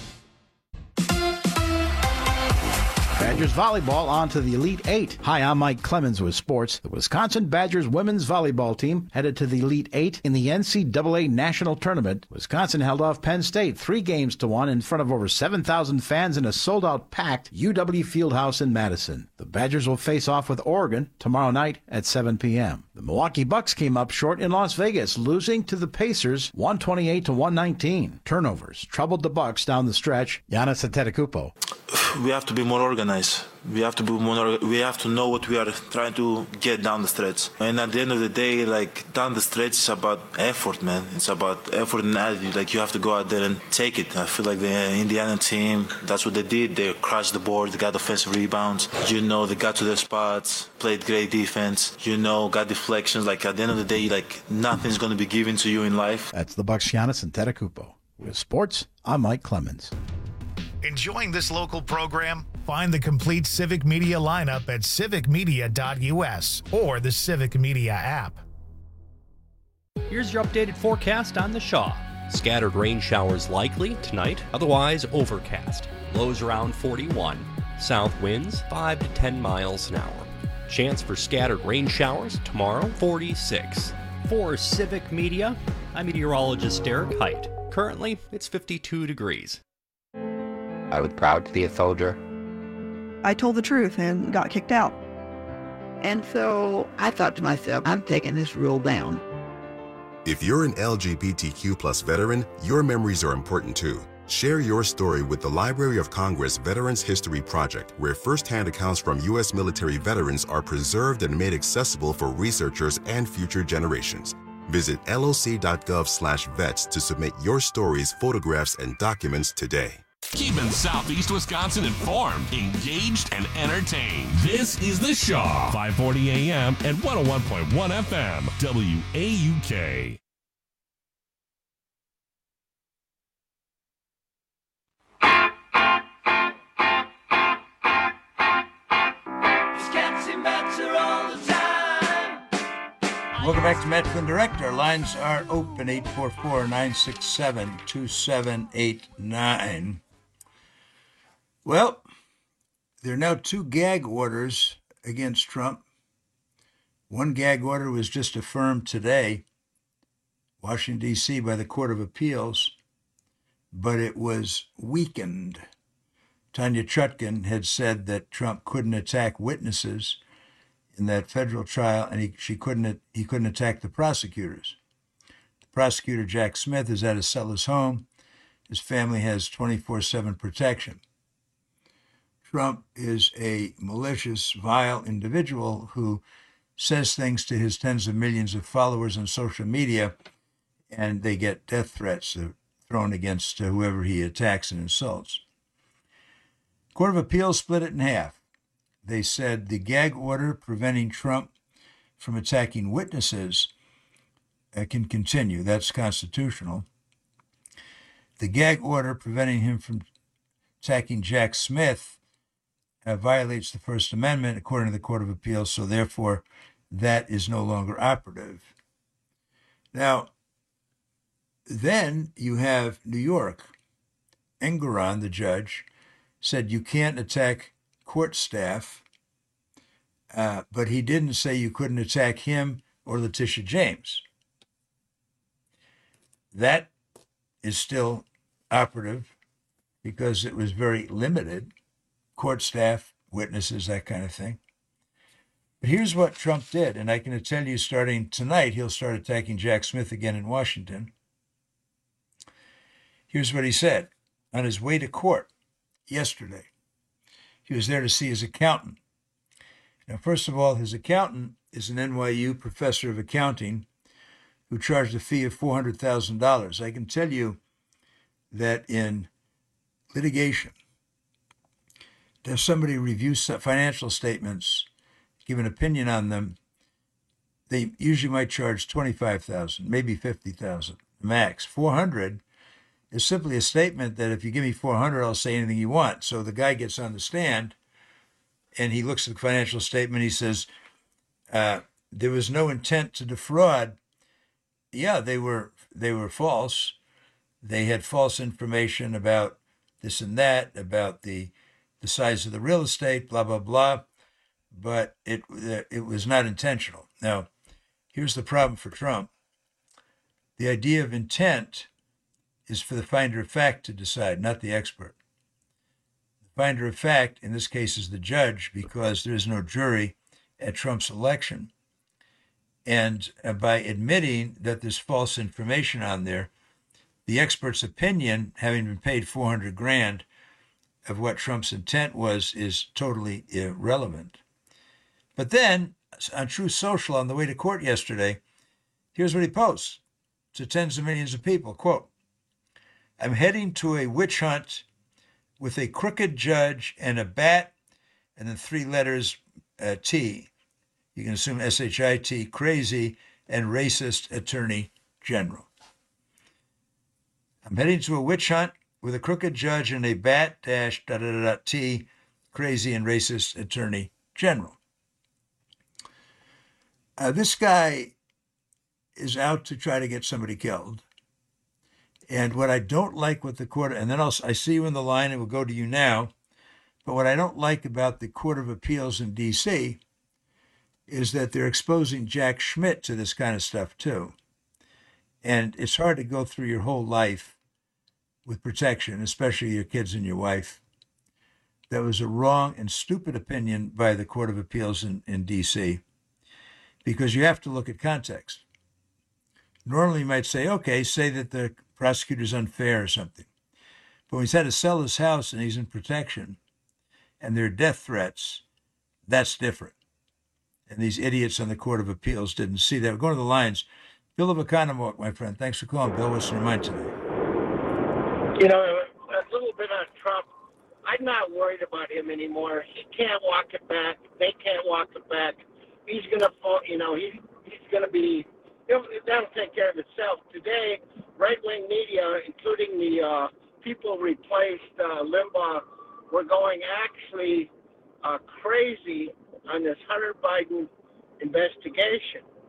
Badgers volleyball on to the Elite Eight. Hi, I'm Mike Clemens with sports. The Wisconsin Badgers women's volleyball team headed to the Elite Eight in the N C double A National Tournament. Wisconsin held off Penn State three games to one in front of over seven thousand fans in a sold-out packed U W Fieldhouse in Madison. The Badgers will face off with Oregon tomorrow night at seven p.m. The Milwaukee Bucks came up short in Las Vegas, losing to the Pacers one twenty-eight to one nineteen. Turnovers troubled the Bucks down the stretch. Giannis Antetokounmpo. We have to be more organized. We have to be more. We have to know what we are trying to get down the stretch. And at the end of the day, like down the stretch, it's about effort, man. It's about effort and attitude. Like you have to go out there and take it. I feel like the Indiana team, that's what they did. They crashed the board. They got offensive rebounds. You know, they got to their spots, played great defense. You know, got deflections. Like at the end of the day, like nothing's going to be given to you in life. That's the Bucks' Giannis Antetokounmpo. With sports, I'm Mike Clemens. Enjoying this local program? Find the complete Civic Media lineup at civic media dot U S or the Civic Media app. Here's your updated forecast on the Shaw. Scattered rain showers likely tonight, otherwise overcast. Lows around forty-one. South winds five to ten miles an hour. Chance for scattered rain showers tomorrow, forty-six. For Civic Media, I'm meteorologist Derek Height. Currently, it's fifty-two degrees. I was proud to be a soldier. I told the truth and got kicked out. And so I thought to myself, I'm taking this rule down. If you're an L G B T Q plus veteran, your memories are important too. Share your story with the Library of Congress Veterans History Project, where firsthand accounts from U S military veterans are preserved and made accessible for researchers and future generations. Visit L O C dot gov slash vets to submit your stories, photographs, and documents today. Keeping Southeast Wisconsin informed, engaged, and entertained. This is The Shaw, five forty A M and one oh one point one F M, W A U K. Welcome back to Matt Flynn Direct. Our lines are open, eight four four, nine six seven, two seven eight nine. Well, there are now two gag orders against Trump. One gag order was just affirmed today, Washington, D C, by the Court of Appeals, but it was weakened. Tanya Chutkan had said that Trump couldn't attack witnesses in that federal trial, and he she couldn't he couldn't attack the prosecutors. The prosecutor, Jack Smith, is at a seller's home. His family has twenty-four seven protection. Trump is a malicious, vile individual who says things to his tens of millions of followers on social media, and they get death threats thrown against whoever he attacks and insults. Court of Appeals split it in half. They said the gag order preventing Trump from attacking witnesses uh, can continue. That's constitutional. The gag order preventing him from attacking Jack Smith uh, violates the First Amendment, according to the Court of Appeals, so therefore that is no longer operative. Now, then you have New York. Engoron, the judge, said you can't attack court staff, uh, but he didn't say you couldn't attack him or Letitia James. That is still operative because it was very limited, court staff, witnesses, that kind of thing. But here's what Trump did, and I can tell you starting tonight, he'll start attacking Jack Smith again in Washington. Here's what he said on his way to court yesterday. He was there to see his accountant. Now, first of all, his accountant is an N Y U professor of accounting who charged a fee of four hundred thousand dollars. I can tell you that in litigation, to have somebody review financial statements, give an opinion on them, they usually might charge twenty-five thousand dollars, maybe fifty thousand dollars, max. four hundred thousand dollars is simply a statement that if you give me four hundred dollars, I'll say anything you want. So the guy gets on the stand and he looks at the financial statement. He says, uh, there was no intent to defraud. Yeah, they were they were false. They had false information about this and that, about the the size of the real estate, blah, blah, blah. But it it was not intentional. Now, here's the problem for Trump. The idea of intent is for the finder of fact to decide, not the expert. The finder of fact, in this case, is the judge, because there is no jury at Trump's election. And by admitting that there's false information on there, the expert's opinion, having been paid four hundred grand of what Trump's intent was, is totally irrelevant. But then, on Truth Social, on the way to court yesterday, here's what he posts to tens of millions of people, quote, "I'm heading to a witch hunt with a crooked judge and a bat," and then three letters, uh, T. You can assume S H I T, crazy and racist attorney general. "I'm heading to a witch hunt with a crooked judge and a bat dash da da da da T, crazy and racist attorney general." Uh, this guy is out to try to get somebody killed. And what I don't like with the court, and then I'll, I see you in the line and we'll go to you now, but what I don't like about the Court of Appeals in D C is that they're exposing Jack Schmidt to this kind of stuff too. And it's hard to go through your whole life with protection, especially your kids and your wife. That was a wrong and stupid opinion by the Court of Appeals in, in D C, because you have to look at context. Normally you might say, okay, say that the prosecutor's unfair or something. But when he's had to sell his house and he's in protection and there are death threats, that's different. And these idiots on the Court of Appeals didn't see that. We're going to the lines. Bill of Economock, my friend. Thanks for calling. Bill, what's in your mind today? You know, a little bit on Trump. I'm not worried about him anymore. He can't walk it back. They can't walk it back. He's going to, you know, he, he's going to be, he'll, that'll take care of itself. Today, right-wing media, including the uh, people replaced uh, Limbaugh, were going actually uh, crazy on this Hunter Biden investigation.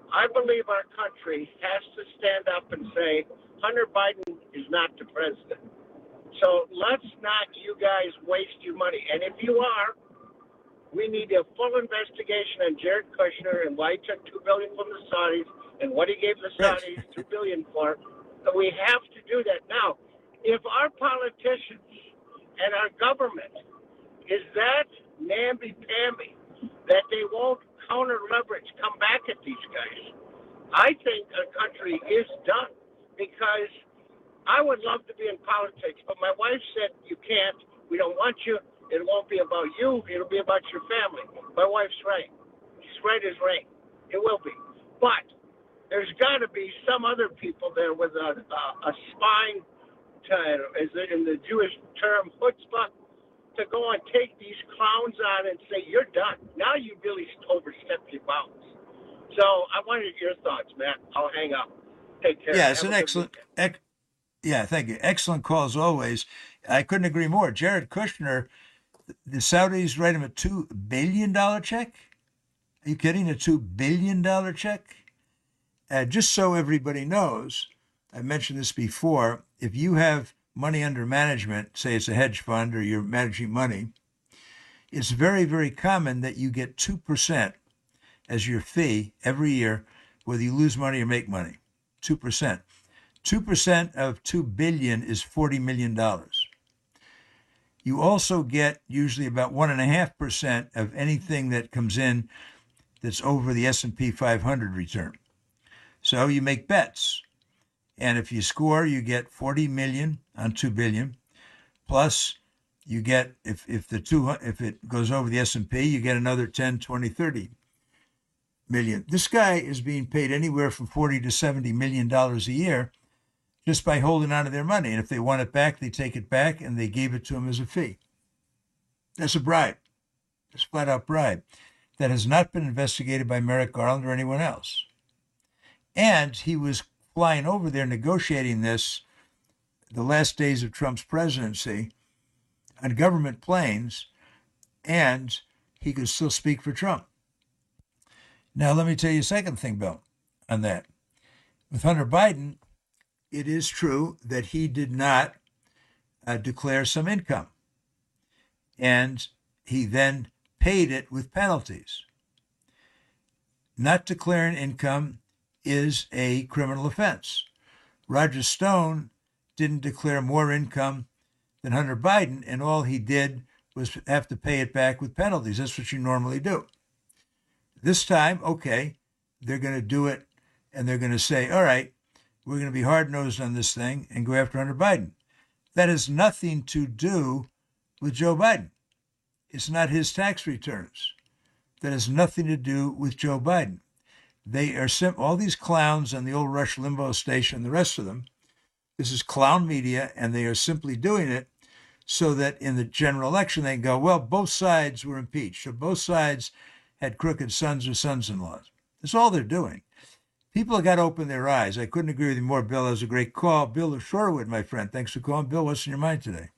I believe our country has to stand up and say, Hunter Biden is not the president. So let's not, you guys, waste your money. And if you are, we need a full investigation on Jared Kushner and why he took two billion dollars from the Saudis and what he gave the Saudis two billion dollars for. So we have to do that. Now, if our politicians and our government is that namby-pamby that they won't counter leverage, come back at these guys, I think our country is done. Because I would love to be in politics, but my wife said you can't. We don't want you. It won't be about you. It'll be about your family. My wife's right. She's right as rain. It will be. But there's got to be some other people there with a, a, a spine, to, is it in the Jewish term, chutzpah, to go and take these clowns on and say, you're done. Now you really overstepped your bounds. So I wanted your thoughts, Matt. I'll hang up. Take care. Yeah, it's Have an a good excellent, weekend. ec- yeah, thank you. Excellent call as always. I couldn't agree more. Jared Kushner, the Saudis write him a two billion dollars check. Are you kidding? A two billion dollars check? Uh, just so everybody knows, I mentioned this before, if you have money under management, say it's a hedge fund or you're managing money, it's very, very common that you get two percent as your fee every year, whether you lose money or make money. two percent. two percent of two billion dollars is forty million dollars. You also get usually about one point five percent of anything that comes in that's over the S and P five hundred return. So you make bets. And if you score, you get forty million on two billion. Plus you get, if, if the two, if it goes over the S and P, you get another ten, twenty, thirty million. This guy is being paid anywhere from forty to seventy million dollars a year just by holding on to their money. And if they want it back, they take it back, and they gave it to him as a fee. That's a bribe. It's flat out bribe. That has not been investigated by Merrick Garland or anyone else. And he was flying over there negotiating this the last days of Trump's presidency on government planes, and he could still speak for Trump. Now, let me tell you a second thing, Bill, on that. With Hunter Biden, it is true that he did not uh, declare some income, and he then paid it with penalties. Not declaring income is a criminal offense. Roger Stone didn't declare more income than Hunter Biden, and all he did was have to pay it back with penalties. That's what you normally do. This time, okay, they're going to do it, and they're going to say, all right, we're going to be hard-nosed on this thing and go after Hunter Biden. That has nothing to do with Joe Biden. It's not his tax returns. That has nothing to do with Joe Biden. They are sim- all these clowns on the old Rush Limbaugh station and the rest of them. This is clown media, and they are simply doing it so that in the general election they can go, well, both sides were impeached, or both sides had crooked sons or sons-in-laws. That's all they're doing. People have got to open their eyes. I couldn't agree with you more, Bill. That was a great call. Bill of Shorewood, my friend. Thanks for calling. Bill, what's in your mind today?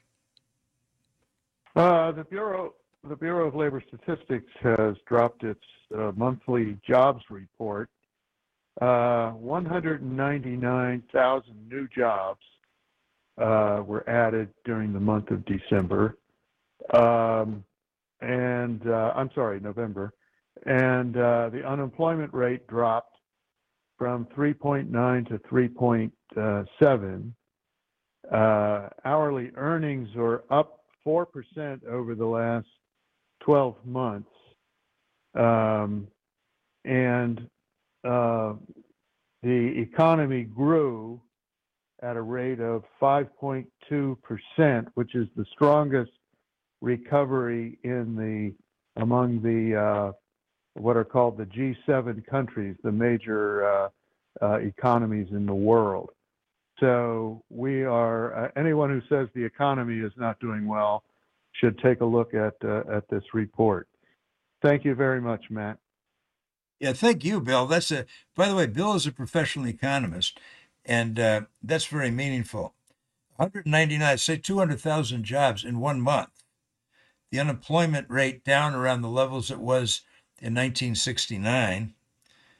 Uh, the Bureau the Bureau of Labor Statistics has dropped its uh, monthly jobs report. Uh, one hundred ninety-nine thousand new jobs uh, were added during the month of December. Um, and uh, I'm sorry, November. And uh, the unemployment rate dropped from three point nine to three point seven. Uh, hourly earnings are up four percent over the last twelve months. Um, and uh, the economy grew at a rate of five point two percent, which is the strongest recovery in the among the uh, what are called the G seven countries, the major uh, uh, economies in the world. So we are, uh, anyone who says the economy is not doing well should take a look at uh, at this report. Thank you very much, Matt. Yeah, thank you, Bill. That's a, by the way, Bill is a professional economist, and uh, that's very meaningful. one hundred ninety-nine, say two hundred thousand jobs in one month. The unemployment rate down around the levels it was in nineteen sixty-nine.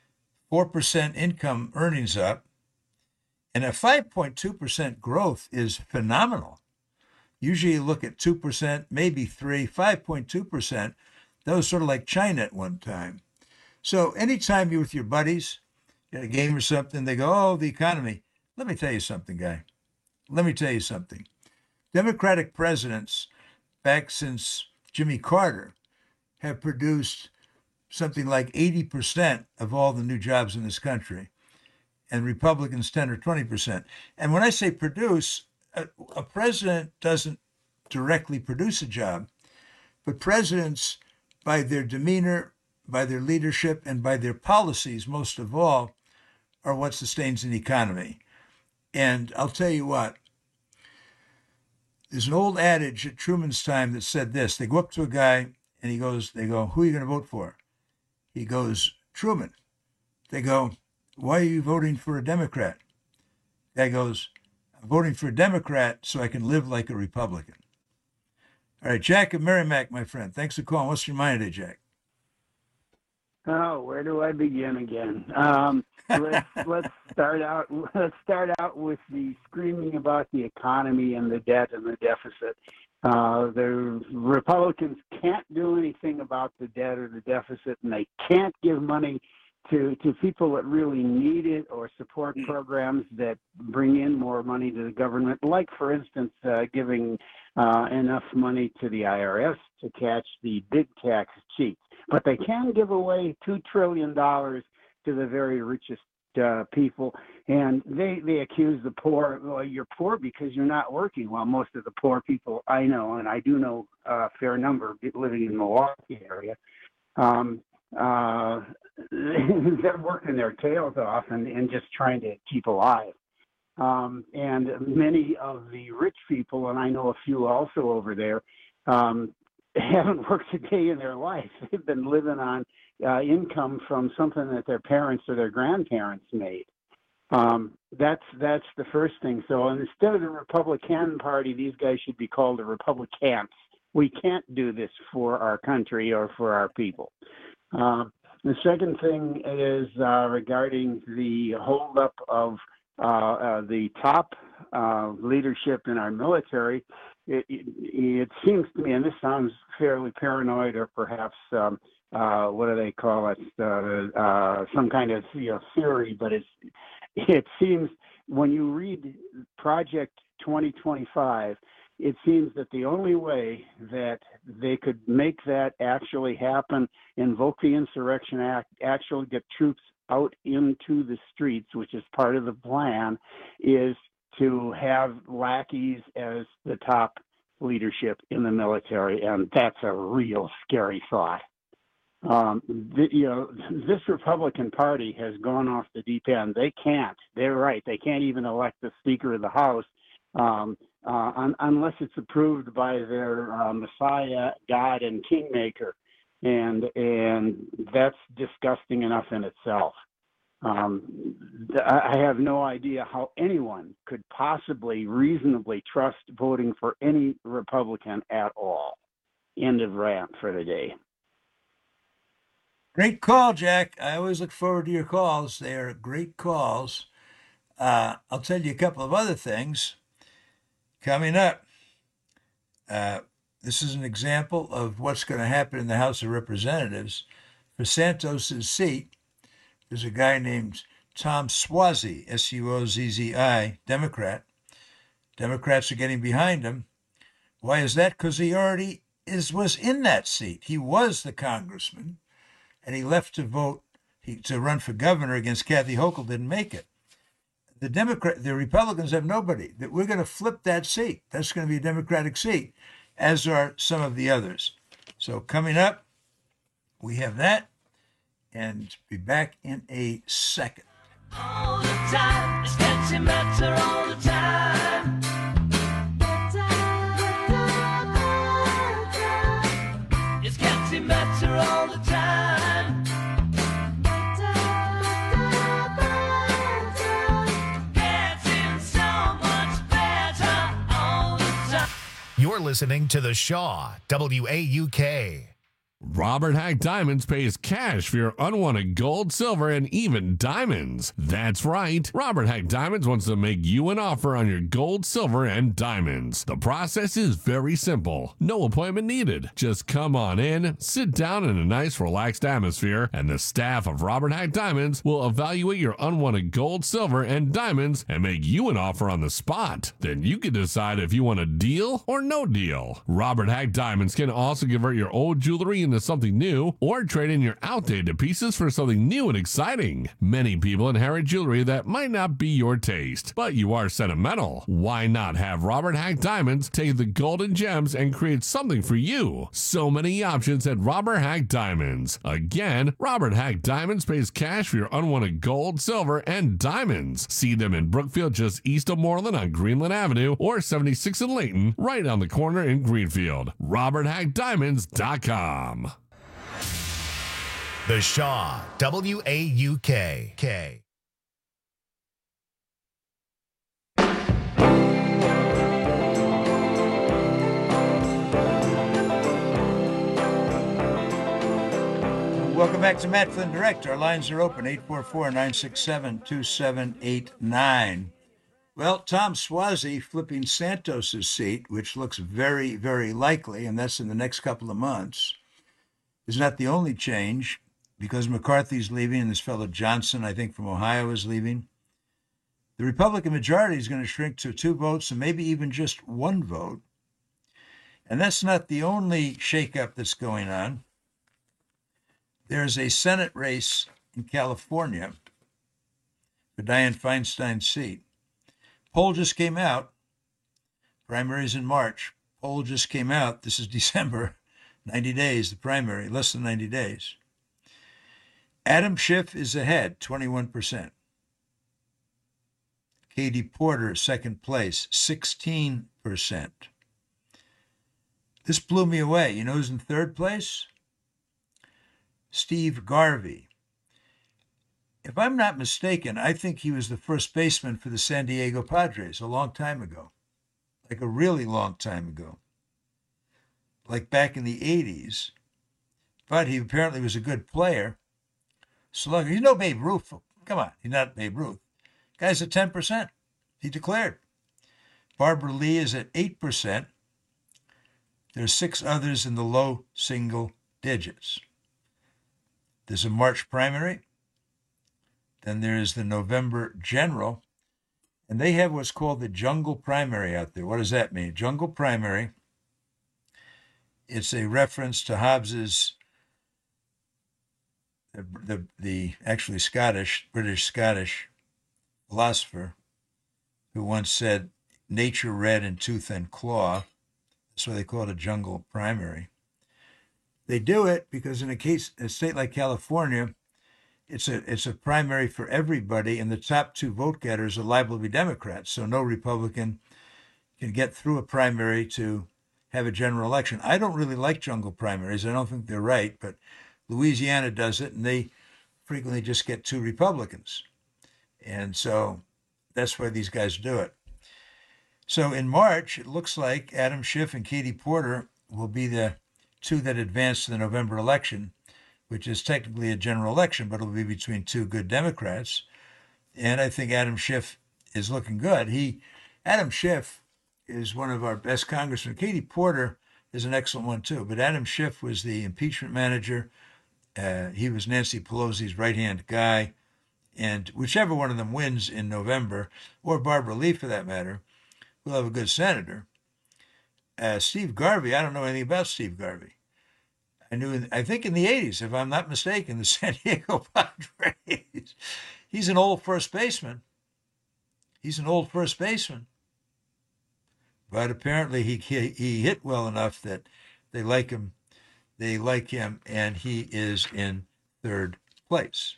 four percent income earnings up, and a five point two percent growth is phenomenal. Usually you look at two percent, maybe three, five point two percent. That was sort of like China at one time. So anytime you're with your buddies, at a game or something, they go, oh, the economy. Let me tell you something, guy. Let me tell you something. Democratic presidents, back since Jimmy Carter, have produced something like eighty percent of all the new jobs in this country, and Republicans ten or twenty percent. And when I say produce, a, a president doesn't directly produce a job, but presidents, by their demeanor, by their leadership, and by their policies, most of all, are what sustains an economy. And I'll tell you what, there's an old adage at Truman's time that said this. They go up to a guy and he goes, they go, who are you going to vote for? He goes, Truman. They go, why are you voting for a Democrat? The guy goes, I'm voting for a Democrat so I can live like a Republican. All right, Jack of Merrimack, my friend. Thanks for calling. What's your mind today, Jack? Oh, where do I begin again? Um, let's let's start out. Let's start out with the screaming about the economy and the debt and the deficit. Uh, the Republicans can't do anything about the debt or the deficit, and they can't give money to to people that really need it or support programs that bring in more money to the government. Like, for instance, uh, giving uh, enough money to the I R S to catch the big tax cheats. But they can give away two trillion dollars to the very richest uh, people, and they, they accuse the poor, well, you're poor because you're not working. Well, most of the poor people I know, and I do know a fair number living in the Milwaukee area, um, uh, they're working their tails off and, and just trying to keep alive. Um, and many of the rich people, and I know a few also over there, um, haven't worked a day in their life. They've been living on uh, income from something that their parents or their grandparents made. Um, that's that's the first thing. So instead of the Republican Party, these guys should be called the Republicans. We can't do this for our country or for our people. Uh, the second thing is uh, regarding the holdup of uh, uh, the top uh, leadership in our military. It, it, it seems to me, and this sounds fairly paranoid or perhaps, um, uh, what do they call it, uh, uh, some kind of you know, theory, but it's, it seems when you read Project twenty twenty-five, it seems that the only way that they could make that actually happen, invoke the Insurrection Act, actually get troops out into the streets, which is part of the plan, is to have lackeys as the top leadership in the military, and that's a real scary thought. Um, the, you know, this Republican Party has gone off the deep end. They can't. They're right. They can't even elect the Speaker of the House um, uh, un- unless it's approved by their uh, Messiah, God, and Kingmaker, and and that's disgusting enough in itself. Um, I have no idea how anyone could possibly reasonably trust voting for any Republican at all. End of rant for the day. Great call, Jack. I always look forward to your calls. They are great calls. Uh, I'll tell you a couple of other things coming up. Uh, this is an example of what's going to happen in the House of Representatives. For Santos's seat, there's a guy named Tom Suozzi, S U O Z Z I, Democrat. Democrats are getting behind him. Why is that? Because he already is was in that seat. He was the congressman, and he left to vote he, to run for governor against Kathy Hochul. Didn't make it. The Democrat, the Republicans have nobody. That we're going to flip that seat. That's going to be a Democratic seat, as are some of the others. So coming up, we have that. And be back in a second. All the time, it's getting better all the time. It's getting better all the time. Getting so much better all the time. You're listening to The Shaw, W A U K. Robert Hack Diamonds pays cash for your unwanted gold, silver, and even diamonds. That's right. Robert Hack Diamonds wants to make you an offer on your gold, silver, and diamonds. The process is very simple. No appointment needed. Just come on in, sit down in a nice, relaxed atmosphere, and the staff of Robert Hack Diamonds will evaluate your unwanted gold, silver, and diamonds and make you an offer on the spot. Then you can decide if you want a deal or no deal. Robert Hack Diamonds can also convert your old jewelry into something new or trade in your outdated pieces for something new and exciting. Many people inherit jewelry that might not be your taste, but you are sentimental. Why not have Robert Hack Diamonds take the golden gems and create something for you? So many options at Robert Hack Diamonds. Again, Robert Hack Diamonds pays cash for your unwanted gold, silver, and diamonds. See them in Brookfield just east of Moreland on Greenland Avenue or seventy-six in Layton, right on the corner in Greenfield. robert hack diamonds dot com. The Shaw, W A U K. K. Welcome back to Matt Flynn Direct. Our lines are open, eight four four, nine six seven, two seven eight nine. Well, Tom Suozzi flipping Santos' seat, which looks very, very likely, and that's in the next couple of months, is not the only change, because McCarthy's leaving and this fellow Johnson, I think from Ohio, is leaving. The Republican majority is going to shrink to two votes and maybe even just one vote. And that's not the only shakeup that's going on. There's a Senate race in California for Dianne Feinstein's seat. Poll just came out. Primaries in March. Poll just came out. This is December. ninety days, the primary, less than ninety days. Adam Schiff is ahead, twenty-one percent. Katie Porter, second place, sixteen percent. This blew me away. You know who's in third place? Steve Garvey. If I'm not mistaken, I think he was the first baseman for the San Diego Padres a long time ago, like a really long time ago, like back in the eighties. But he apparently was a good player. Slugger. He's no Babe Ruth. Come on, he's not Babe Ruth. Guy's at ten percent. He declared. Barbara Lee is at eight percent. There's six others in the low single digits. There's a March primary. Then there's the November general. And they have what's called the jungle primary out there. What does that mean? Jungle primary. It's a reference to Hobbes's, the, the, the actually Scottish, British Scottish philosopher, who once said, nature red in tooth and claw. That's why they call it a jungle primary. They do it because in a case, a state like California, it's a it's a primary for everybody, and the top two vote getters are liable to be Democrats. So no Republican can get through a primary to have a general election. I don't really like jungle primaries. I don't think they're right, but Louisiana does it, and they frequently just get two Republicans. And so that's why these guys do it. So in March, it looks like Adam Schiff and Katie Porter will be the two that advance to the November election, which is technically a general election, but it'll be between two good Democrats. And I think Adam Schiff is looking good. He, Adam Schiff is one of our best congressmen. Katie Porter is an excellent one too, but Adam Schiff was the impeachment manager. Uh, he was Nancy Pelosi's right-hand guy. And whichever one of them wins in November, or Barbara Lee for that matter, we'll have a good senator. Uh, Steve Garvey, I don't know anything about Steve Garvey. I knew, in, I think in the eighties, if I'm not mistaken, the San Diego Padres. He's an old first baseman. He's an old first baseman. But apparently he, he he hit well enough that they like him. They like him, and he is in third place.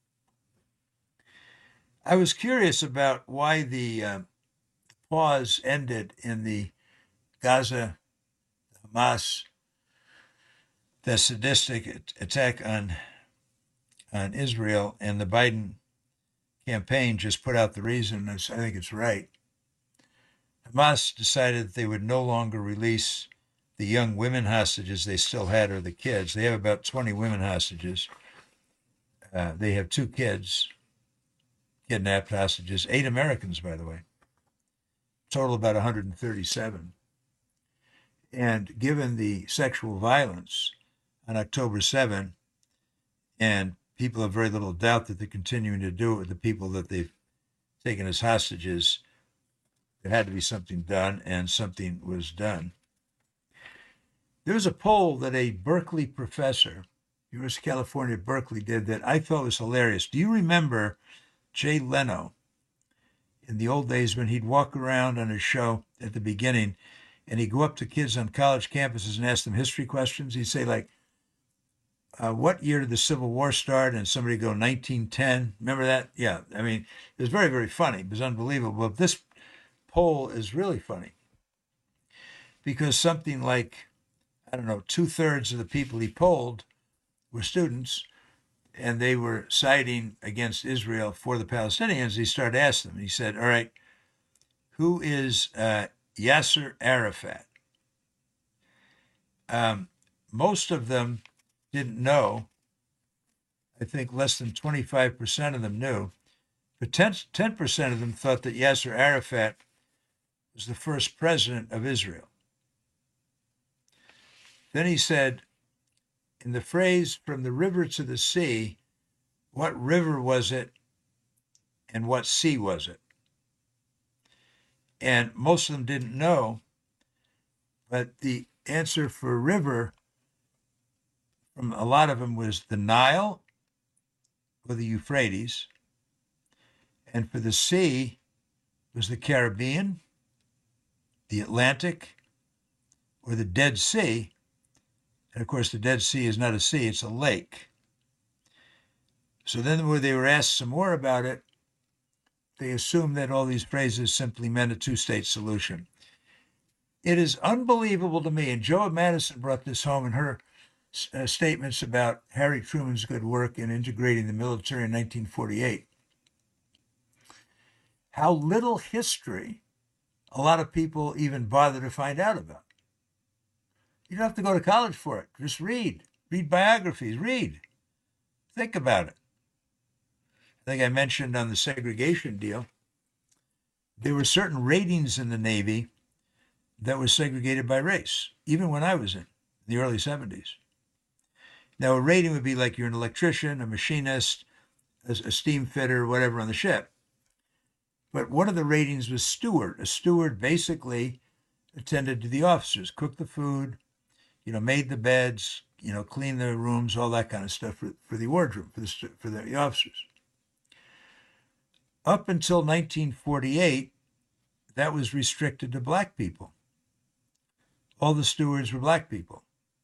I was curious about why the uh, pause ended in the Gaza, Hamas, the sadistic attack on on Israel, and the Biden campaign just put out the reason. I think it's right. Hamas decided that they would no longer release the young women hostages they still had are the kids. They have about twenty women hostages. Uh, they have two kids, kidnapped hostages, eight Americans, by the way. Total about one hundred thirty-seven. And given the sexual violence on October seventh, and people have very little doubt that they're continuing to do it with the people that they've taken as hostages, there had to be something done, and something was done. There was a poll that a Berkeley professor, University of California, Berkeley, did that I thought was hilarious. Do you remember Jay Leno in the old days when he'd walk around on his show at the beginning and he'd go up to kids on college campuses and ask them history questions? He'd say, like, uh, what year did the Civil War start? And somebody would go, nineteen ten. Remember that? Yeah. I mean, it was very, very funny. It was unbelievable. But this poll is really funny because something like, I don't know, two-thirds of the people he polled were students, and they were siding against Israel for the Palestinians. He started asking them. He said, all right, who is uh, Yasser Arafat? Um, most of them didn't know. I think less than twenty-five percent of them knew. But ten percent of them thought that Yasser Arafat was the first president of Israel. Then he said, in the phrase, from the river to the sea, what river was it and what sea was it? And most of them didn't know, but the answer for river from a lot of them was the Nile or the Euphrates, and for the sea was the Caribbean, the Atlantic, or the Dead Sea. And of course, the Dead Sea is not a sea, it's a lake. So then when they were asked some more about it, they assumed that all these phrases simply meant a two-state solution. It is unbelievable to me, and Joe Madison brought this home in her uh, statements about Harry Truman's good work in integrating the military in nineteen forty-eight, how little history a lot of people even bother to find out about. You don't have to go to college for it. Just read. Read biographies. Read. Think about it. I think I mentioned on the segregation deal, there were certain ratings in the Navy that were segregated by race, even when I was in, in the early seventies. Now, a rating would be like you're an electrician, a machinist, a, a steam fitter, whatever on the ship. But one of the ratings was steward. A steward basically attended to the officers, cooked the food, you know, made the beds, you know, cleaned the rooms, all that kind of stuff for, for the wardroom, for the, for the officers. Up until nineteen forty-eight, that was restricted to black people. All the stewards were black people.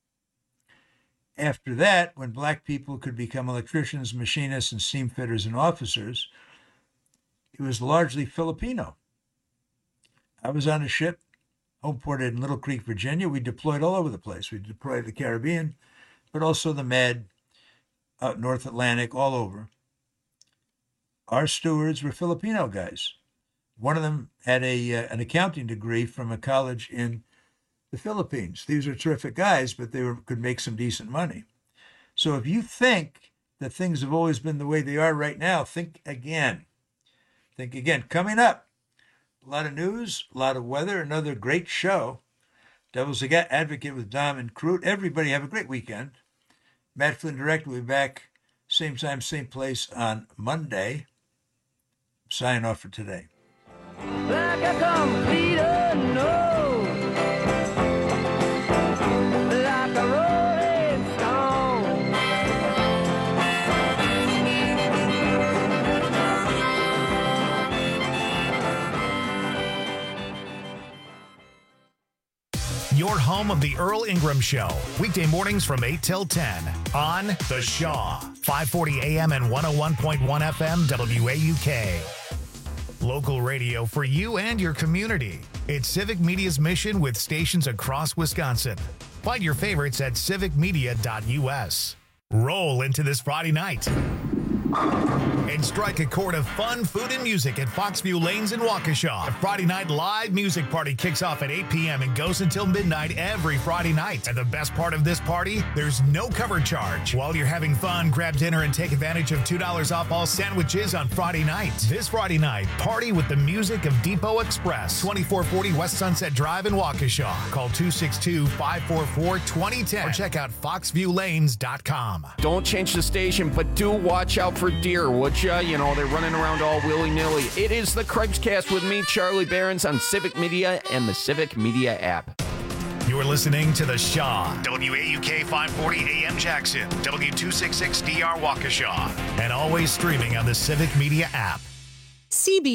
After that, when black people could become electricians, machinists, and steam fitters and officers, it was largely Filipino. I was on a ship homeported in Little Creek, Virginia. We deployed all over the place. We deployed the Caribbean, but also the Med, out North Atlantic, all over. Our stewards were Filipino guys. One of them had a uh, an accounting degree from a college in the Philippines. These are terrific guys, but they were, could make some decent money. So if you think that things have always been the way they are right now, think again. Think again. Coming up, a lot of news, a lot of weather, another great show. Devil's Advocate with Dom and Crute. Everybody have a great weekend. Matt Flynn Direct will be back same time, same place on Monday. Sign off for today. Like a complete unknown, like a rolling stone. Your home of the Earl Ingram Show, weekday mornings from eight till ten on The Shaw, five forty A M and one oh one point one F M W A U K. Local radio for you and your community. It's Civic Media's mission with stations across Wisconsin. Find your favorites at civic media dot U S. Roll into this Friday night And strike a chord of fun, food, and music at Foxview Lanes in Waukesha. The Friday night live music party kicks off at eight p.m. and goes until midnight every Friday night. And the best part of this party, there's no cover charge. While you're having fun, grab dinner and take advantage of two dollars off all sandwiches on Friday night. This Friday night, party with the music of Depot Express, twenty-four forty West Sunset Drive in Waukesha. Call two six two, five four four, two zero one zero or check out fox view lanes dot com. Don't change the station, but do watch out for deer, would ya? You know, they're running around all willy-nilly. It is the Craig's Cast with me, Charlie Behrens, on Civic Media and the Civic Media app. You're listening to The Shaw, W A U K five forty A M Jackson, W two sixty-six D R Waukesha, and always streaming on the Civic Media app. C B